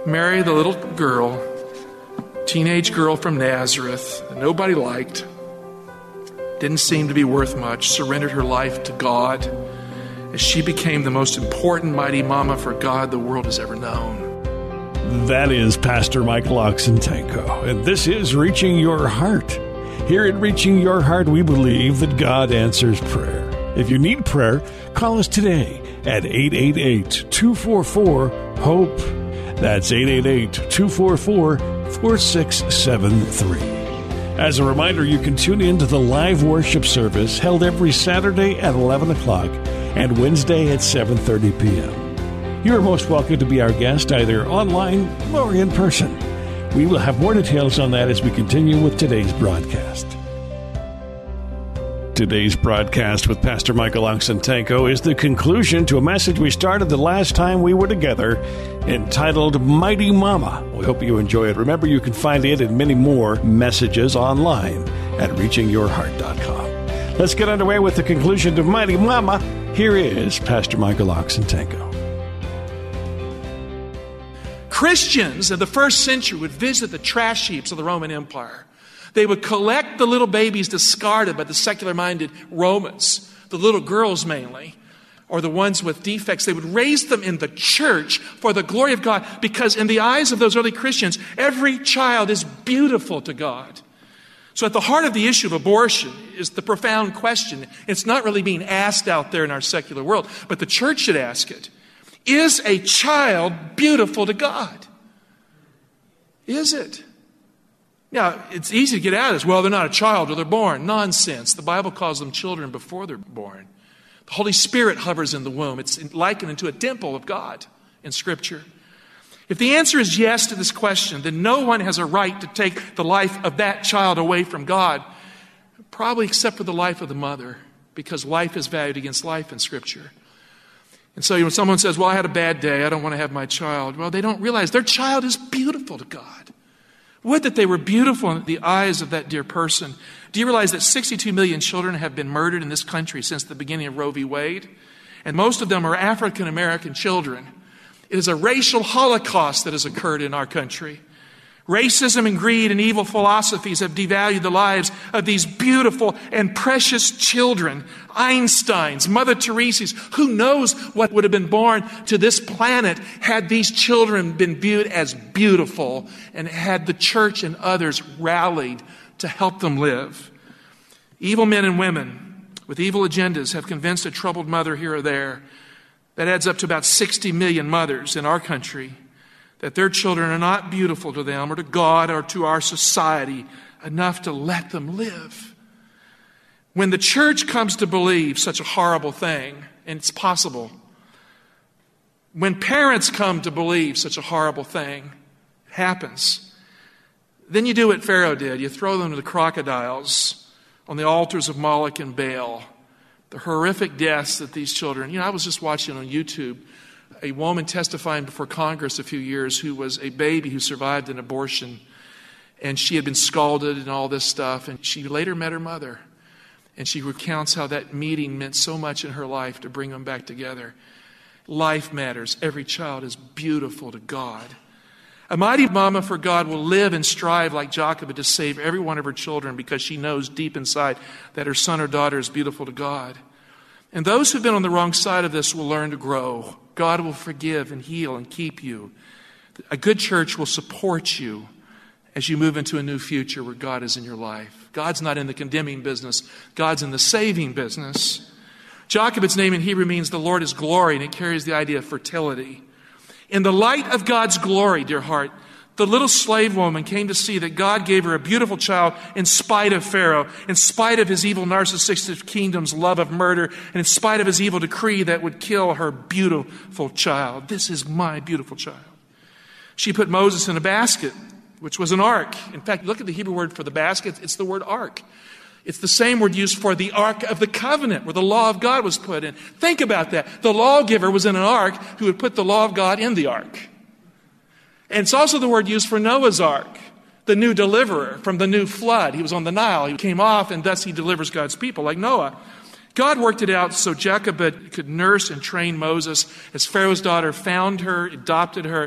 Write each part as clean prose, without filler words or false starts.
Mary, the little girl, teenage girl from Nazareth that nobody liked, didn't seem to be worth much, surrendered her life to God as she became the most important mighty mama for God the world has ever known. That is Pastor Michael Oxentenko, and this is Reaching Your Heart. Here at Reaching Your Heart, we believe that God answers prayer. If you need prayer, call us today at 888-244-HOPE. That's 888-244-4673. As a reminder, you can tune in to the live worship service held every Saturday at 11 o'clock and Wednesday at 7:30 p.m. You are most welcome to be our guest either online or in person. We will have more details on that as we continue with today's broadcast. Today's broadcast with Pastor Michael Oxentenko is the conclusion to a message we started the last time we were together entitled Mighty Mama. We hope you enjoy it. Remember, you can find it and many more messages online at reachingyourheart.com. Let's get underway with the conclusion to Mighty Mama. Here is Pastor Michael Oxentenko. Christians in the first century would visit the trash heaps of the Roman Empire. They would collect the little babies discarded by the secular-minded Romans, the little girls mainly, or the ones with defects. They would raise them in the church for the glory of God, because in the eyes of those early Christians, every child is beautiful to God. So at the heart of the issue of abortion is the profound question. It's not really being asked out there in our secular world, but the church should ask it. Is a child beautiful to God? Is it? Now, it's easy to get out of this. Well, they're not a child or they're born. Nonsense. The Bible calls them children before they're born. The Holy Spirit hovers in the womb. It's likened into a temple of God in Scripture. If the answer is yes to this question, then no one has a right to take the life of that child away from God, probably except for the life of the mother, because life is valued against life in Scripture. And so when someone says, well, I had a bad day, I don't want to have my child, well, they don't realize their child is beautiful to God. Would that they were beautiful in the eyes of that dear person. Do you realize that 62 million children have been murdered in this country since the beginning of Roe v. Wade? And most of them are African American children. It is a racial holocaust that has occurred in our country. Racism and greed and evil philosophies have devalued the lives of these beautiful and precious children. Einsteins, Mother Teresa's, who knows what would have been born to this planet had these children been viewed as beautiful and had the church and others rallied to help them live. Evil men and women with evil agendas have convinced a troubled mother here or there, that adds up to about 60 million mothers in our country, that their children are not beautiful to them or to God or to our society enough to let them live. When the church comes to believe such a horrible thing, and it's possible, when parents come to believe such a horrible thing, it happens, then you do what Pharaoh did. You throw them to the crocodiles on the altars of Moloch and Baal. The horrific deaths that these children, I was just watching on YouTube a woman testifying before Congress a few years who was a baby who survived an abortion, and she had been scalded and all this stuff, and she later met her mother, and she recounts how that meeting meant so much in her life to bring them back together. Life matters. Every child is beautiful to God. A mighty mama for God will live and strive like Jochebed to save every one of her children because she knows deep inside that her son or daughter is beautiful to God. And those who've been on the wrong side of this will learn to grow. God will forgive and heal and keep you. A good church will support you as you move into a new future where God is in your life. God's not in the condemning business. God's in the saving business. Jochebed's name in Hebrew means the Lord is glory, and it carries the idea of fertility. In the light of God's glory, dear heart, the little slave woman came to see that God gave her a beautiful child in spite of Pharaoh, in spite of his evil narcissistic kingdom's love of murder, and in spite of his evil decree that would kill her beautiful child. This is my beautiful child. She put Moses in a basket, which was an ark. In fact, look at the Hebrew word for the basket. It's the word ark. It's the same word used for the Ark of the Covenant, where the law of God was put in. Think about that. The lawgiver was in an ark who would put the law of God in the ark. And it's also the word used for Noah's ark, the new deliverer from the new flood. He was on the Nile. He came off, and thus he delivers God's people, like Noah. God worked it out so Jochebed could nurse and train Moses as Pharaoh's daughter found her, adopted her,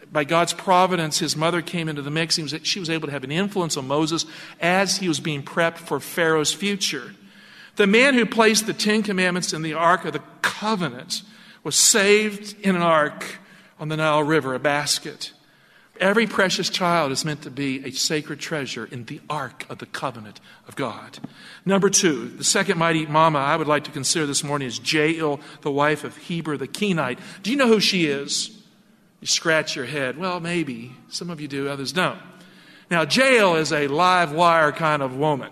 By God's providence, his mother came into the mix. She was able to have an influence on Moses as he was being prepped for Pharaoh's future. The man who placed the Ten Commandments in the Ark of the Covenant was saved in an ark on the Nile River, a basket. Every precious child is meant to be a sacred treasure in the Ark of the Covenant of God. Number 2, the second mighty mama I would like to consider this morning is Jael, the wife of Heber the Kenite. Do you know who she is? You scratch your head. Well, maybe. Some of you do, others don't. Now, Jael is a live wire kind of woman.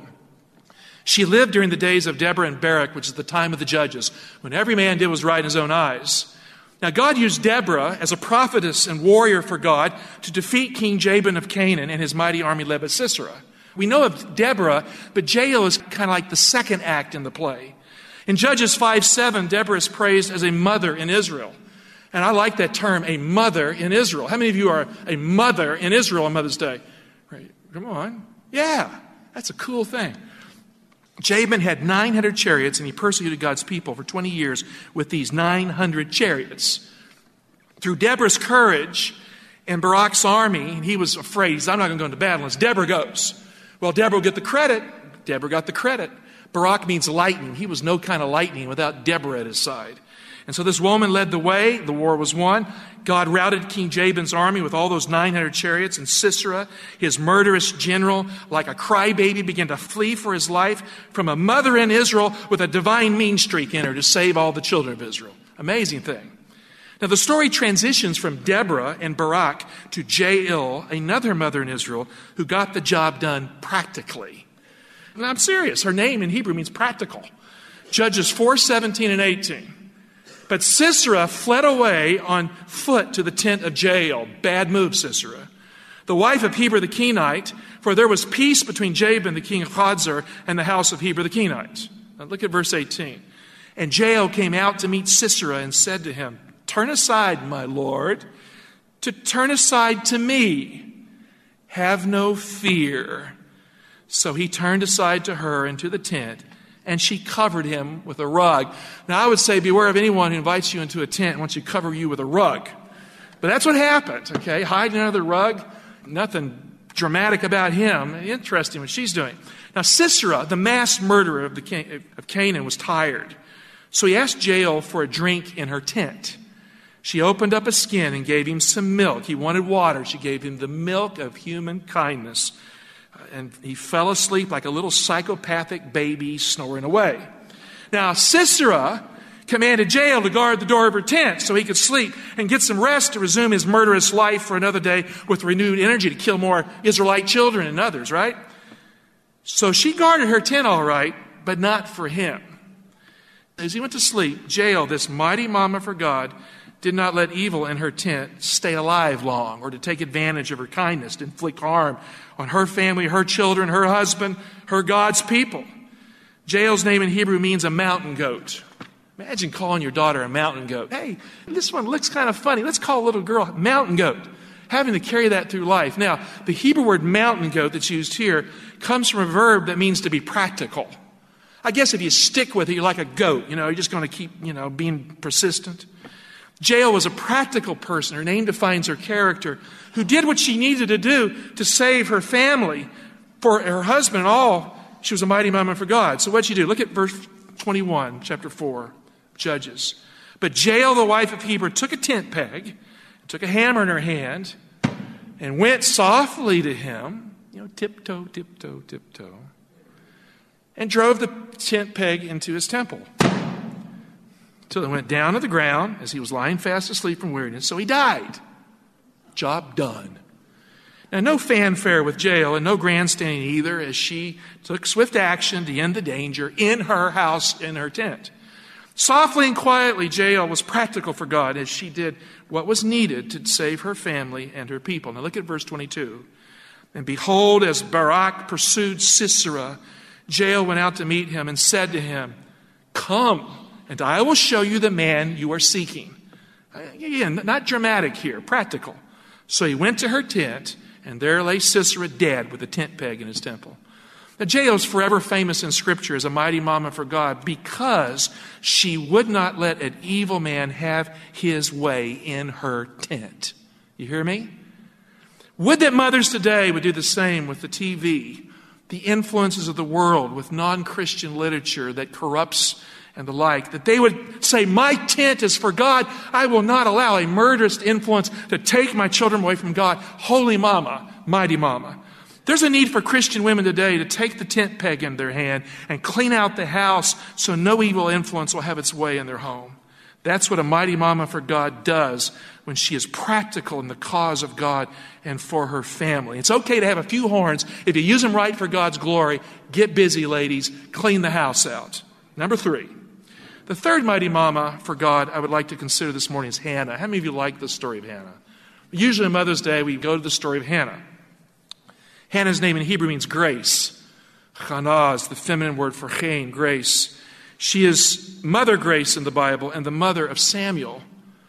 She lived during the days of Deborah and Barak, which is the time of the judges, when every man did what was right in his own eyes. Now, God used Deborah as a prophetess and warrior for God to defeat King Jabin of Canaan and his mighty army led by Sisera. We know of Deborah, but Jael is kind of like the second act in the play. In Judges 5:7, Deborah is praised as a mother in Israel. And I like that term, a mother in Israel. How many of you are a mother in Israel on Mother's Day? Right. Come on. Yeah, that's a cool thing. Jabin had 900 chariots, and he persecuted God's people for 20 years with these 900 chariots. Through Deborah's courage and Barak's army, he was afraid. He said, I'm not going to go into battle unless Deborah goes. Well, Deborah will get the credit. Deborah got the credit. Barak means lightning. He was no kind of lightning without Deborah at his side. And so this woman led the way. The war was won. God routed King Jabin's army with all those 900 chariots. And Sisera, his murderous general, like a crybaby, began to flee for his life from a mother in Israel with a divine mean streak in her to save all the children of Israel. Amazing thing. Now the story transitions from Deborah and Barak to Jael, another mother in Israel, who got the job done practically. And I'm serious. Her name in Hebrew means practical. Judges 4:17 and 18. But Sisera fled away on foot to the tent of Jael. Bad move, Sisera. The wife of Heber the Kenite, for there was peace between Jabin, the king of Hazor, and the house of Heber the Kenite. Now look at verse 18. And Jael came out to meet Sisera and said to him, Turn aside, my lord, to turn aside to me. Have no fear. So he turned aside to her into the tent, and she covered him with a rug. Now, I would say beware of anyone who invites you into a tent and wants to cover you with a rug. But that's what happened, okay? Hiding under the rug, nothing dramatic about him. Interesting what she's doing. Now, Sisera, the mass murderer of Canaan, was tired. So he asked Jael for a drink in her tent. She opened up a skin and gave him some milk. He wanted water. She gave him the milk of human kindness. And he fell asleep like a little psychopathic baby snoring away. Now, Sisera commanded Jael to guard the door of her tent so he could sleep and get some rest to resume his murderous life for another day with renewed energy to kill more Israelite children and others, right? So she guarded her tent all right, but not for him. As he went to sleep, Jael, this mighty mama for God, did not let evil in her tent stay alive long or to take advantage of her kindness to inflict harm on her family, her children, her husband, her God's people. Jael's name in Hebrew means a mountain goat. Imagine calling your daughter a mountain goat. Hey, this one looks kind of funny. Let's call a little girl mountain goat. Having to carry that through life. Now, the Hebrew word mountain goat that's used here comes from a verb that means to be practical. I guess if you stick with it, you're like a goat. You're just going to keep, being persistent. Jael was a practical person. Her name defines her character, who did what she needed to do to save her family, for her husband and all. She was a mighty mama for God. So what'd she do? Look at verse 21, chapter 4, Judges. But Jael, the wife of Heber, took a tent peg, took a hammer in her hand, and went softly to him, tiptoe, tiptoe, tiptoe, and drove the tent peg into his temple. Till it went down to the ground as he was lying fast asleep from weariness. So he died. Job done. Now, no fanfare with Jael and no grandstanding either, as she took swift action to end the danger in her house, in her tent. Softly and quietly, Jael was practical for God as she did what was needed to save her family and her people. Now look at verse 22. And behold, as Barak pursued Sisera, Jael went out to meet him and said to him, Come, and I will show you the man you are seeking. Again, not dramatic here, practical. So he went to her tent, and there lay Sisera dead with a tent peg in his temple. Now, Jael is forever famous in Scripture as a mighty mama for God because she would not let an evil man have his way in her tent. You hear me? Would that mothers today would do the same with the TV, the influences of the world, with non-Christian literature that corrupts and the like, that they would say, my tent is for God. I will not allow a murderous influence to take my children away from God. Holy mama, mighty mama. There's a need for Christian women today to take the tent peg in their hand and clean out the house so no evil influence will have its way in their home. That's what a mighty mama for God does when she is practical in the cause of God and for her family. It's okay to have a few horns. If you use them right for God's glory, get busy, ladies. Clean the house out. Number 3. The third mighty mama for God I would like to consider this morning is Hannah. How many of you like the story of Hannah? Usually on Mother's Day, we go to the story of Hannah. Hannah's name in Hebrew means grace. Chana is the feminine word for chen, grace. She is Mother Grace in the Bible and the mother of Samuel.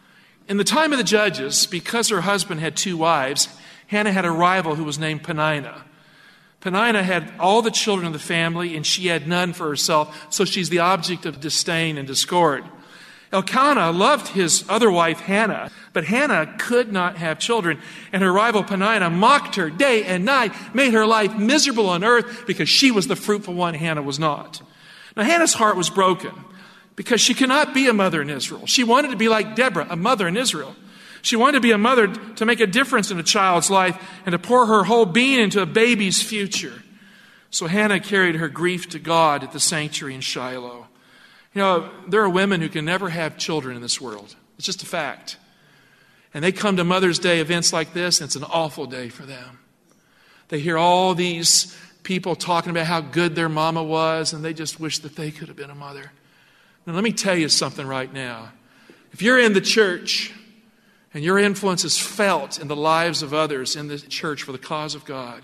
In the time of the Judges, because her husband had 2 wives, Hannah had a rival who was named Peninnah. Peninnah had all the children of the family, and she had none for herself, so she's the object of disdain and discord. Elkanah loved his other wife, Hannah, but Hannah could not have children, and her rival Peninnah mocked her day and night, made her life miserable on earth because she was the fruitful one, Hannah was not. Now, Hannah's heart was broken because she could not be a mother in Israel. She wanted to be like Deborah, a mother in Israel. She wanted to be a mother to make a difference in a child's life and to pour her whole being into a baby's future. So Hannah carried her grief to God at the sanctuary in Shiloh. You know, there are women who can never have children in this world. It's just a fact. And they come to Mother's Day events like this, and it's an awful day for them. They hear all these people talking about how good their mama was, and they just wish that they could have been a mother. Now, let me tell you something right now. If you're in the church and your influence is felt in the lives of others in the church for the cause of God,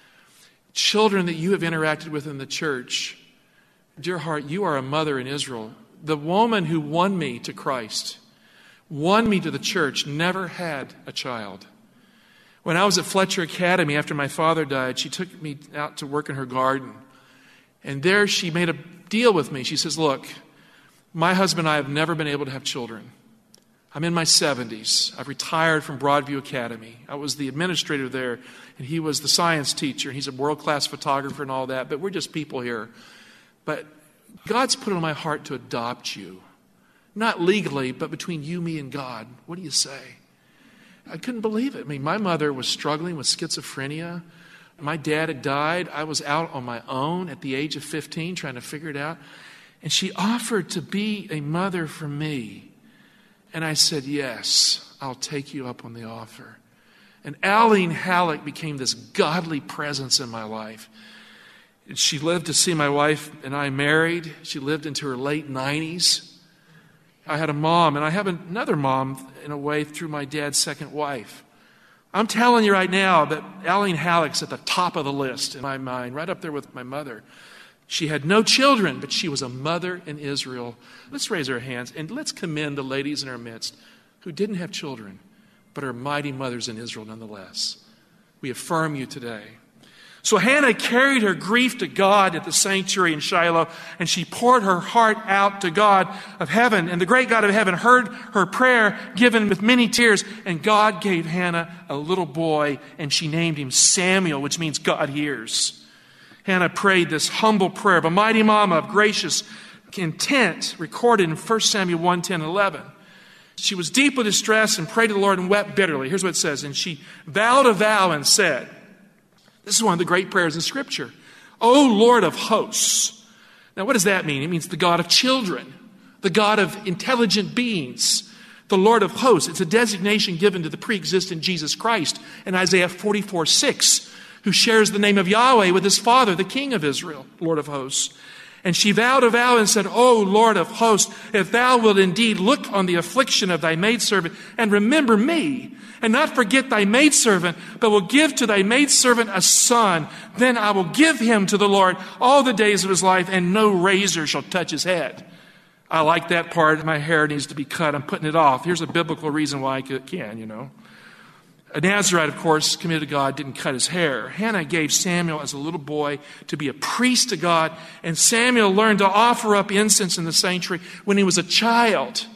children that you have interacted with in the church, dear heart, you are a mother in Israel. The woman who won me to Christ, won me to the church, never had a child. When I was at Fletcher Academy after my father died, she took me out to work in her garden. And there she made a deal with me. She says, look, my husband and I have never been able to have children. I'm in my 70s. I've retired from Broadview Academy. I was the administrator there, and he was the science teacher. He's a world-class photographer and all that, but we're just people here. But God's put it on my heart to adopt you. Not legally, but between you, me, and God. What do you say? I couldn't believe it. I mean, my mother was struggling with schizophrenia. My dad had died. I was out on my own at the age of 15 trying to figure it out. And she offered to be a mother for me. And I said, yes, I'll take you up on the offer. And Aline Halleck became this godly presence in my life. She lived to see my wife and I married. She lived into her late 90s. I had a mom, and I have another mom, in a way, through my dad's second wife. I'm telling you right now that Aline Halleck's at the top of the list in my mind, right up there with my mother. She had no children, but she was a mother in Israel. Let's raise our hands, and let's commend the ladies in our midst who didn't have children, but are mighty mothers in Israel nonetheless. We affirm you today. So Hannah carried her grief to God at the sanctuary in Shiloh, and she poured her heart out to God of heaven. And the great God of heaven heard her prayer given with many tears, and God gave Hannah a little boy, and she named him Samuel, which means God hears. Hannah prayed this humble prayer of a mighty mama of gracious intent, recorded in 1 Samuel 1, 10, and 11. She was deep with distress and prayed to the Lord and wept bitterly. Here's what it says. And she vowed a vow and said, this is one of the great prayers in Scripture. O Lord of hosts. Now, what does that mean? It means the God of children, the God of intelligent beings, the Lord of hosts. It's a designation given to the pre-existent Jesus Christ in Isaiah 44:6, who shares the name of Yahweh with his father, the King of Israel, Lord of hosts. And she vowed a vow and said, O Lord of hosts, if thou wilt indeed look on the affliction of thy maidservant and remember me, and not forget thy maidservant, but will give to thy maidservant a son, then I will give him to the Lord all the days of his life, and no razor shall touch his head. I like that part. My hair needs to be cut. I'm putting it off. Here's a biblical reason why I can, you know. A Nazarite, of course, committed to God, didn't cut his hair. Hannah gave Samuel as a little boy to be a priest to God, and Samuel learned to offer up incense in the sanctuary when he was a child.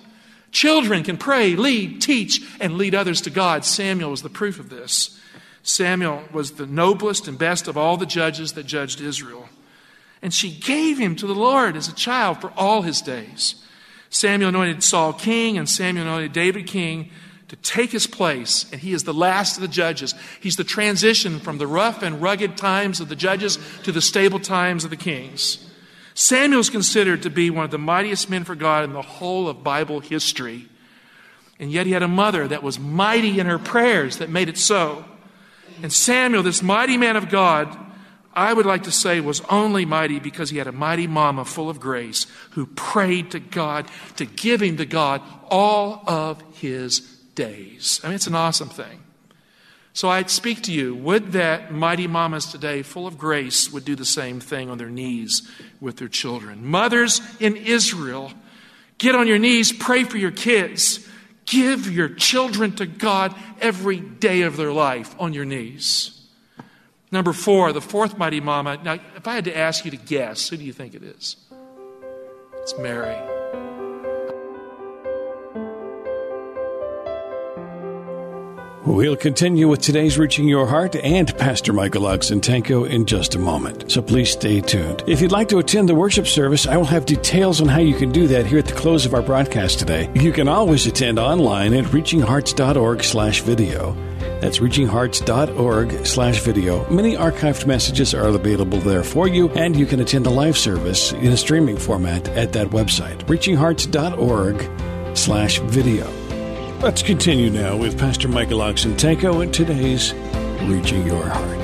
Children can pray, lead, teach, and lead others to God. Samuel was the proof of this. Samuel was the noblest and best of all the judges that judged Israel. And she gave him to the Lord as a child for all his days. Samuel anointed Saul king, and Samuel anointed David king to take his place. And he is the last of the judges. He's the transition from the rough and rugged times of the judges to the stable times of the kings. Samuel is considered to be one of the mightiest men for God in the whole of Bible history. And yet he had a mother that was mighty in her prayers that made it so. And Samuel, this mighty man of God, I would like to say was only mighty because he had a mighty mama full of grace who prayed to God to give him to God all of his days. I mean, it's an awesome thing. So I speak to you, would that mighty mamas today, full of grace, would do the same thing on their knees with their children. Mothers in Israel, get on your knees, pray for your kids. Give your children to God every day of their life on your knees. Number 4, the fourth mighty mama. Now, if I had to ask you to guess, who do you think it is? It's Mary. We'll continue with today's Reaching Your Heart and Pastor Michael Oxentenko in just a moment, so please stay tuned. If you'd like to attend the worship service, I will have details on how you can do that here at the close of our broadcast today. You can always attend online at reachinghearts.org/video. That's reachinghearts.org/video. Many archived messages are available there for you, and you can attend the live service in a streaming format at that website, reachinghearts.org/video. Let's continue now with Pastor Michael Oxentenko and today's Reaching Your Heart.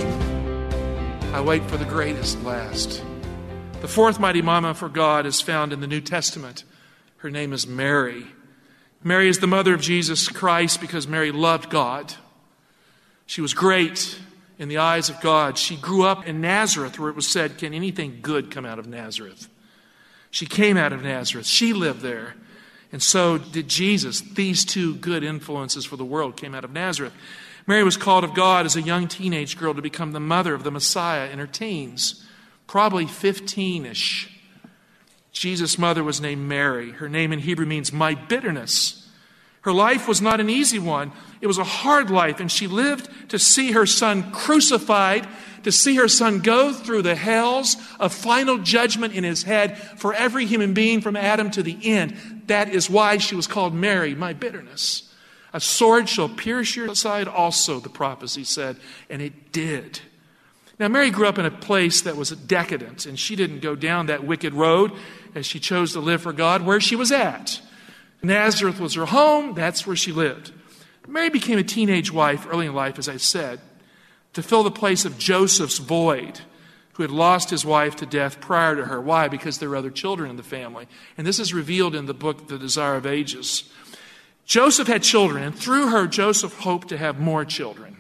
I wait for the greatest last. The fourth mighty mama for God is found in the New Testament. Her name is Mary. Mary is the mother of Jesus Christ because Mary loved God. She was great in the eyes of God. She grew up in Nazareth, where it was said, can anything good come out of Nazareth? She came out of Nazareth. She lived there. And so did Jesus. These two good influences for the world came out of Nazareth. Mary was called of God as a young teenage girl to become the mother of the Messiah in her teens, probably 15-ish. Jesus' mother was named Mary. Her name in Hebrew means my bitterness. Her life was not an easy one. It was a hard life, and she lived to see her son crucified, to see her son go through the hells of final judgment in his head for every human being from Adam to the end. That is why she was called Mary, my bitterness. A sword shall pierce your side also, the prophecy said, and it did. Now, Mary grew up in a place that was decadent, and she didn't go down that wicked road as she chose to live for God where she was at. Nazareth was her home. That's where she lived. Mary became a teenage wife early in life, as I said, to fill the place of Joseph's void, who had lost his wife to death prior to her. Why? Because there were other children in the family. And this is revealed in the book, The Desire of Ages. Joseph had children, and through her, Joseph hoped to have more children.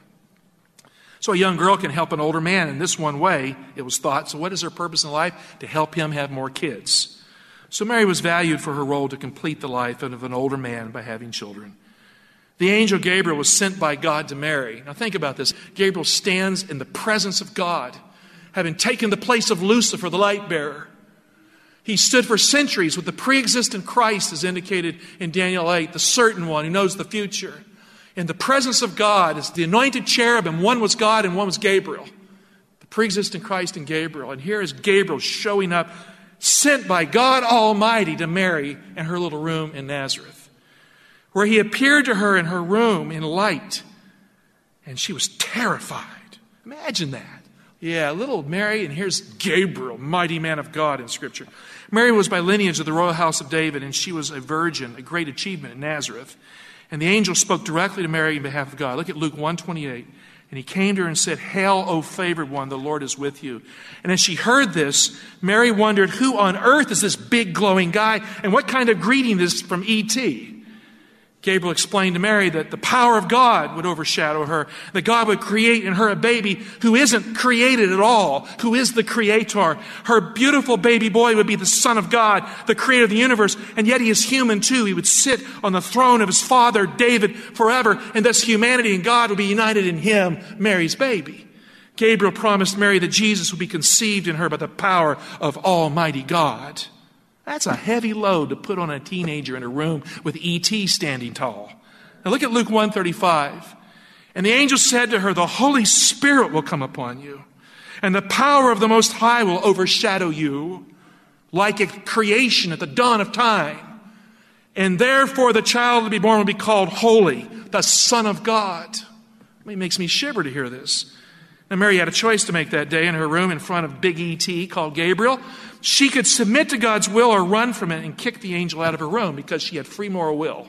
So a young girl can help an older man in this one way, it was thought. So what is her purpose in life? To help him have more kids. So Mary was valued for her role to complete the life of an older man by having children. The angel Gabriel was sent by God to Mary. Now think about this. Gabriel stands in the presence of God, having taken the place of Lucifer, the light bearer. He stood for centuries with the pre-existent Christ, as indicated in Daniel 8, the certain one who knows the future. In the presence of God is the anointed cherubim. One was God and one was Gabriel. The pre-existent Christ and Gabriel. And here is Gabriel showing up, sent by God Almighty to Mary in her little room in Nazareth, where he appeared to her in her room in light, and she was terrified. Imagine that. Yeah, little Mary, and here's Gabriel, mighty man of God in Scripture. Mary was by lineage of the royal house of David, and she was a virgin, a great achievement in Nazareth. And the angel spoke directly to Mary on behalf of God. Look at Luke 1:28. And he came to her and said, "Hail, O favored one, the Lord is with you." And as she heard this, Mary wondered, who on earth is this big glowing guy? And what kind of greeting is from E.T.? Gabriel explained to Mary that the power of God would overshadow her, that God would create in her a baby who isn't created at all, who is the creator. Her beautiful baby boy would be the Son of God, the creator of the universe, and yet he is human too. He would sit on the throne of his father, David, forever, and thus humanity and God would be united in him, Mary's baby. Gabriel promised Mary that Jesus would be conceived in her by the power of Almighty God. That's a heavy load to put on a teenager in a room with E.T. standing tall. Now look at Luke 1:35. And the angel said to her, the Holy Spirit will come upon you, and the power of the Most High will overshadow you like a creation at the dawn of time. And therefore the child to be born will be called Holy, the Son of God. It makes me shiver to hear this. Now Mary had a choice to make that day in her room in front of big E.T. called Gabriel. She could submit to God's will or run from it and kick the angel out of her room because she had free moral will.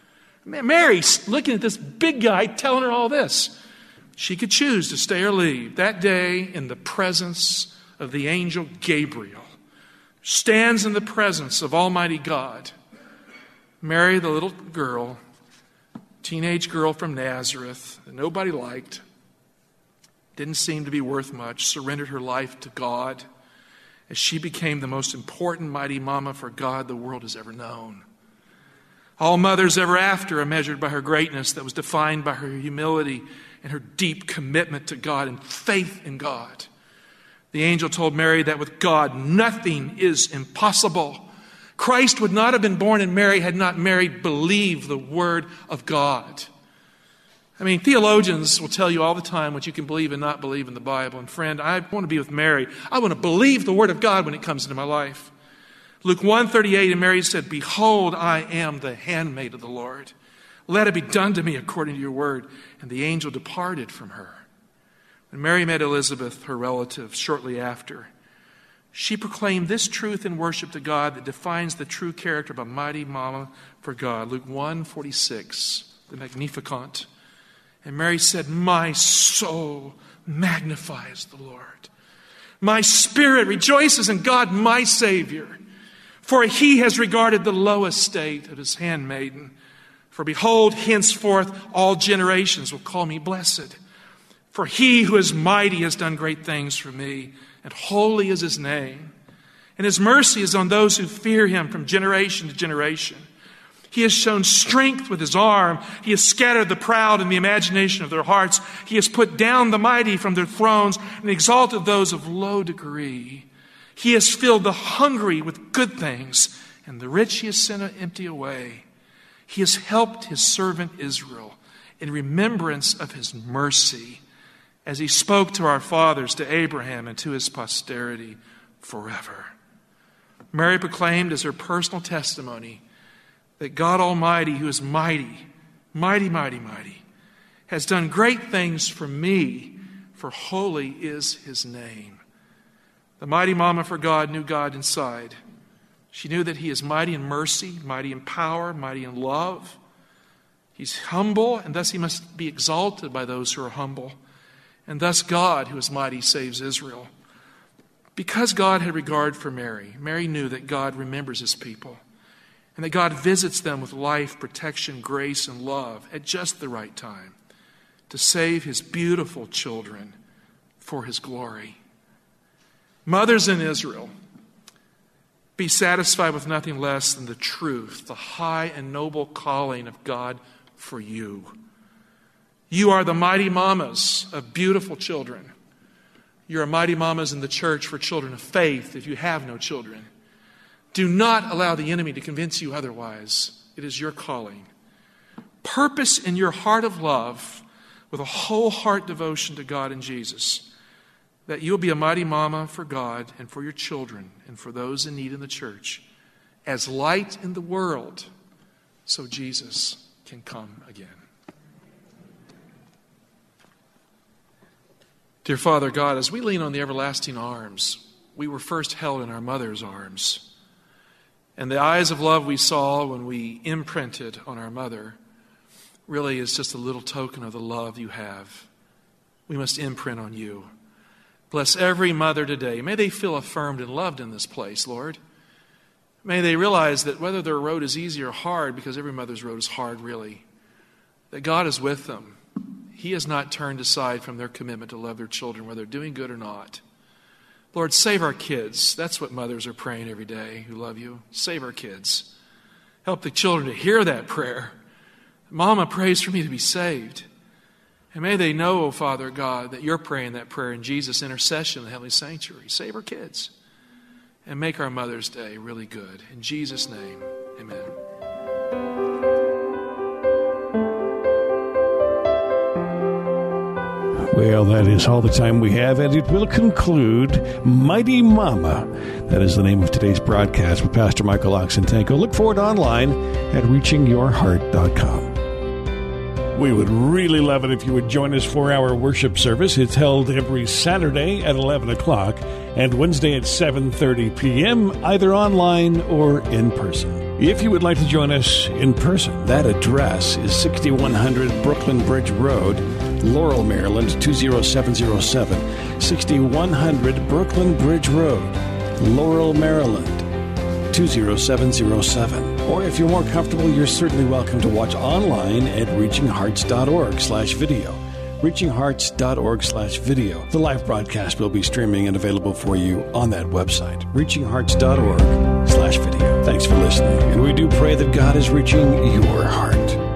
Mary's looking at this big guy telling her all this. She could choose to stay or leave. That day, in the presence of the angel Gabriel, stands in the presence of Almighty God. Mary, the little girl, teenage girl from Nazareth that nobody liked, didn't seem to be worth much, surrendered her life to God as she became the most important mighty mama for God the world has ever known. All mothers ever after are measured by her greatness that was defined by her humility and her deep commitment to God and faith in God. The angel told Mary that with God, nothing is impossible. Christ would not have been born in Mary had not Mary believed the word of God. I mean, theologians will tell you all the time what you can believe and not believe in the Bible. And friend, I want to be with Mary. I want to believe the word of God when it comes into my life. Luke 1:38, and Mary said, behold, I am the handmaid of the Lord. Let it be done to me according to your word. And the angel departed from her. When Mary met Elizabeth, her relative, shortly after, she proclaimed this truth in worship to God that defines the true character of a mighty mama for God. Luke 1:46, the Magnificat. And Mary said, my soul magnifies the Lord. My spirit rejoices in God, my Savior. For he has regarded the low estate of his handmaiden. For behold, henceforth all generations will call me blessed. For he who is mighty has done great things for me, and holy is his name. And his mercy is on those who fear him from generation to generation. He has shown strength with his arm. He has scattered the proud in the imagination of their hearts. He has put down the mighty from their thrones and exalted those of low degree. He has filled the hungry with good things, and the rich he has sent empty away. He has helped his servant Israel in remembrance of his mercy, as he spoke to our fathers, to Abraham, and to his posterity forever. Mary proclaimed as her personal testimony that God Almighty, who is mighty, mighty, mighty, mighty, has done great things for me, for holy is his name. The mighty mama for God knew God inside. She knew that he is mighty in mercy, mighty in power, mighty in love. He's humble, and thus he must be exalted by those who are humble. And thus God, who is mighty, saves Israel. Because God had regard for Mary, Mary knew that God remembers his people, and that God visits them with life, protection, grace, and love at just the right time to save his beautiful children for his glory. Mothers in Israel, be satisfied with nothing less than the truth, the high and noble calling of God for you. You are the mighty mamas of beautiful children. You are mighty mamas in the church for children of faith if you have no children. Do not allow the enemy to convince you otherwise. It is your calling. Purpose in your heart of love with a whole heart devotion to God and Jesus that you'll be a mighty mama for God and for your children and for those in need in the church as light in the world so Jesus can come again. Dear Father God, as we lean on the everlasting arms, we were first held in our mother's arms. And the eyes of love we saw when we imprinted on our mother really is just a little token of the love you have. We must imprint on you. Bless every mother today. May they feel affirmed and loved in this place, Lord. May they realize that whether their road is easy or hard, because every mother's road is hard really, that God is with them. He has not turned aside from their commitment to love their children, whether they're doing good or not. Lord, save our kids. That's what mothers are praying every day who love you. Save our kids. Help the children to hear that prayer. Mama prays for me to be saved. And may they know, oh Father God, that you're praying that prayer in Jesus' intercession in the heavenly sanctuary. Save our kids. and make our Mother's Day really good. In Jesus' name, amen. Well, that is all the time we have, and it will conclude Mighty Mama. That is the name of today's broadcast with Pastor Michael Oxentenko. Look for it online at reachingyourheart.com. We would really love it if you would join us for our worship service. It's held every Saturday at 11 o'clock and Wednesday at 7:30 p.m., either online or in person. If you would like to join us in person, that address is 6100 Brooklyn Bridge Road, Laurel, Maryland, 20707. 6100 Brooklyn Bridge Road, Laurel, Maryland, 20707. Or if you're more comfortable, you're certainly welcome to watch online at reachinghearts.org/video. reachinghearts.org/video. The live broadcast will be streaming and available for you on that website, reachinghearts.org/video. Thanks for listening, and we do pray that God is reaching your heart.